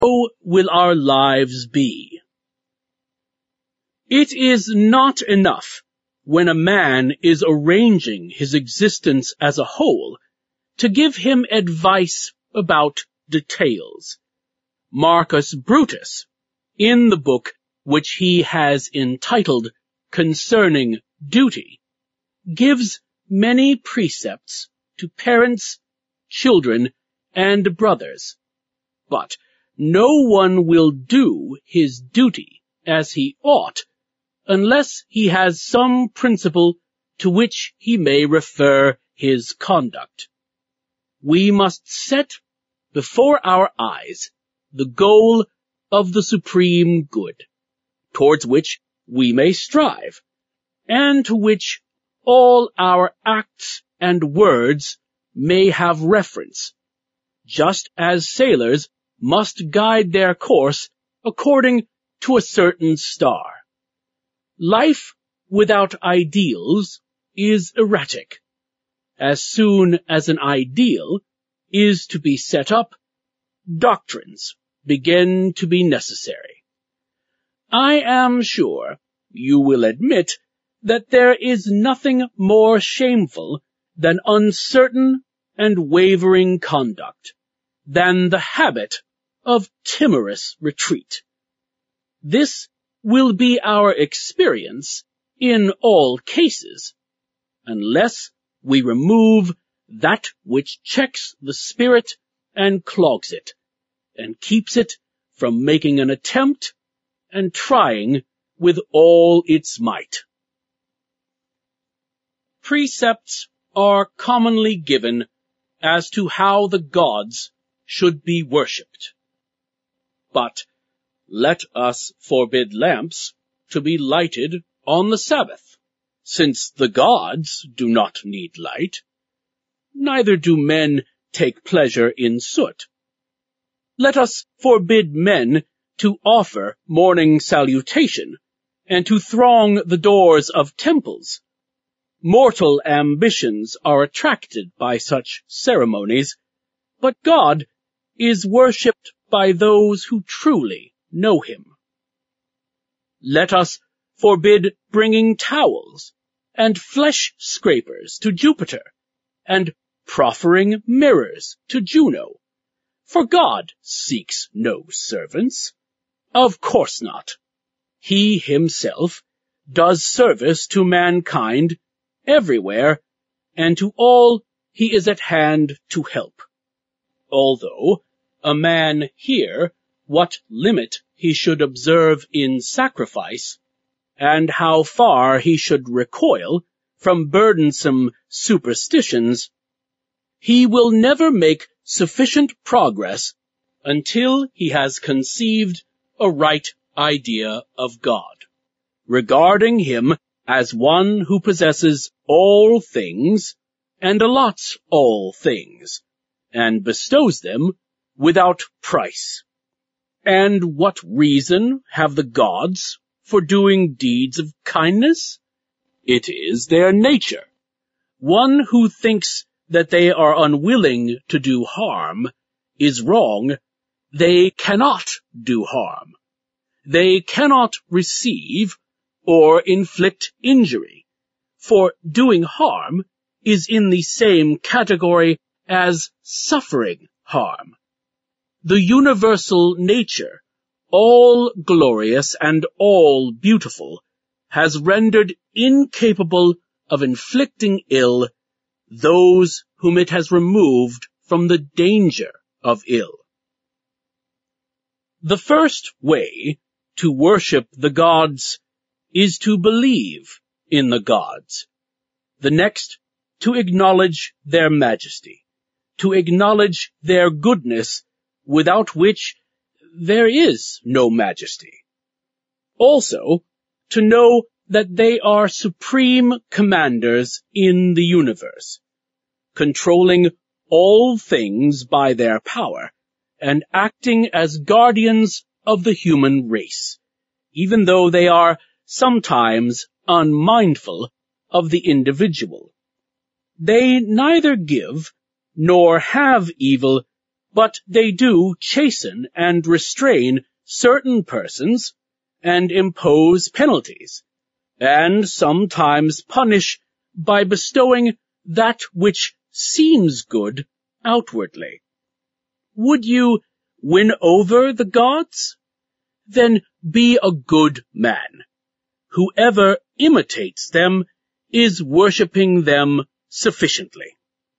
so will our lives be. It is not enough, when a man is arranging his existence as a whole, to give him advice about details. Marcus Brutus, in the book which he has entitled Concerning Duty, gives many precepts to parents, children, and brothers, but no one will do his duty as he ought unless he has some principle to which he may refer his conduct. We must set before our eyes the goal of the supreme good, towards which we may strive, and to which all our acts and words may have reference, just as sailors must guide their course according to a certain star. Life without ideals is erratic. As soon as an ideal is to be set up, doctrines begin to be necessary. I am sure you will admit that there is nothing more shameful than uncertain and wavering conduct, than the habit of timorous retreat. This will be our experience in all cases, unless we remove that which checks the spirit and clogs it, and keeps it from making an attempt and trying with all its might. Precepts are commonly given as to how the gods should be worshipped. But let us forbid lamps to be lighted on the Sabbath, since the gods do not need light. Neither do men take pleasure in soot. Let us forbid men to offer morning salutation, and to throng the doors of temples. Mortal ambitions are attracted by such ceremonies, but God is worshipped by those who truly know him. Let us forbid bringing towels and flesh scrapers to Jupiter, and proffering mirrors to Juno, for God seeks no servants. Of course not. He himself does service to mankind everywhere, and to all he is at hand to help. Although a man hear what limit he should observe in sacrifice, and how far he should recoil from burdensome superstitions, he will never make sufficient progress until he has conceived a right idea of God, regarding him as one who possesses all things and allots all things, and bestows them without price. And what reason have the gods for doing deeds of kindness? It is their nature. One who thinks that they are unwilling to do harm is wrong. They cannot do harm. They cannot receive or inflict injury, for doing harm is in the same category as suffering harm. The universal nature, all glorious and all beautiful, has rendered incapable of inflicting ill those whom it has removed from the danger of ill. The first way to worship the gods is to believe in the gods. The next, to acknowledge their majesty, to acknowledge their goodness, without which there is no majesty. Also, to know that they are supreme commanders in the universe, controlling all things by their power, and acting as guardians of the human race, even though they are sometimes unmindful of the individual. They neither give nor have evil but they do chasten and restrain certain persons and impose penalties, and sometimes punish by bestowing that which seems good outwardly. Would you win over the gods? Then be a good man. Whoever imitates them is worshipping them sufficiently.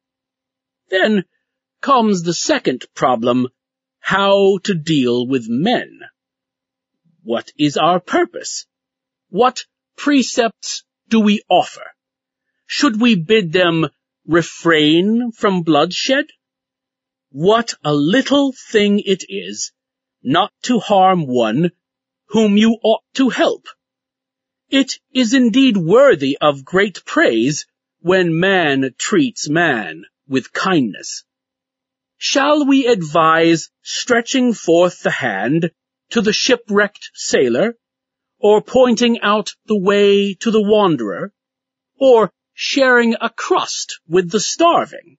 Then comes the second problem, how to deal with men. What is our purpose? What precepts do we offer? Should we bid them refrain from bloodshed? What a little thing it is not to harm one whom you ought to help. It is indeed worthy of great praise when man treats man with kindness. Shall we advise stretching forth the hand to the shipwrecked sailor, or pointing out the way to the wanderer, or sharing a crust with the starving?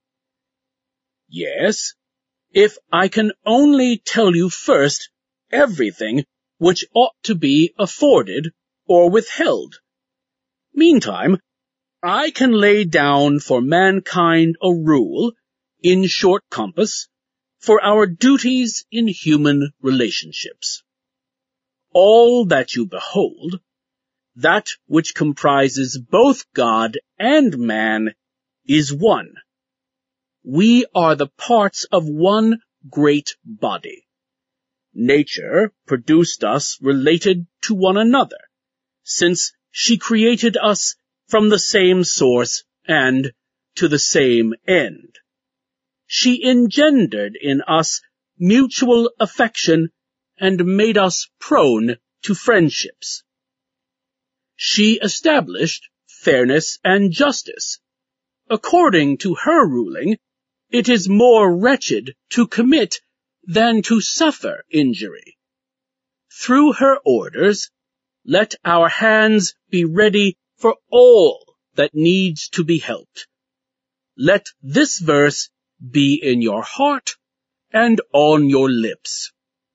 Yes, if I can only tell you first everything which ought to be afforded or withheld. Meantime, I can lay down for mankind a rule, in short compass, for our duties in human relationships. All that you behold, that which comprises both God and man, is one. We are the parts of one great body. Nature produced us related to one another, since she created us from the same source and to the same end. She engendered in us mutual affection and made us prone to friendships. She established fairness and justice. According to her ruling, it is more wretched to commit than to suffer injury. Through her orders, let our hands be ready for all that needs to be helped. Let this verse be in your heart and on your lips.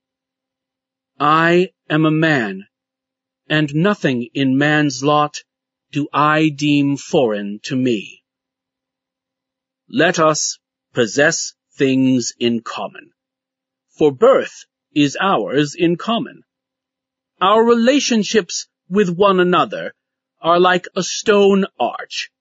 I am a man, and nothing in man's lot do I deem foreign to me. Let us possess things in common, for birth is ours in common. Our relationships with one another are like a stone arch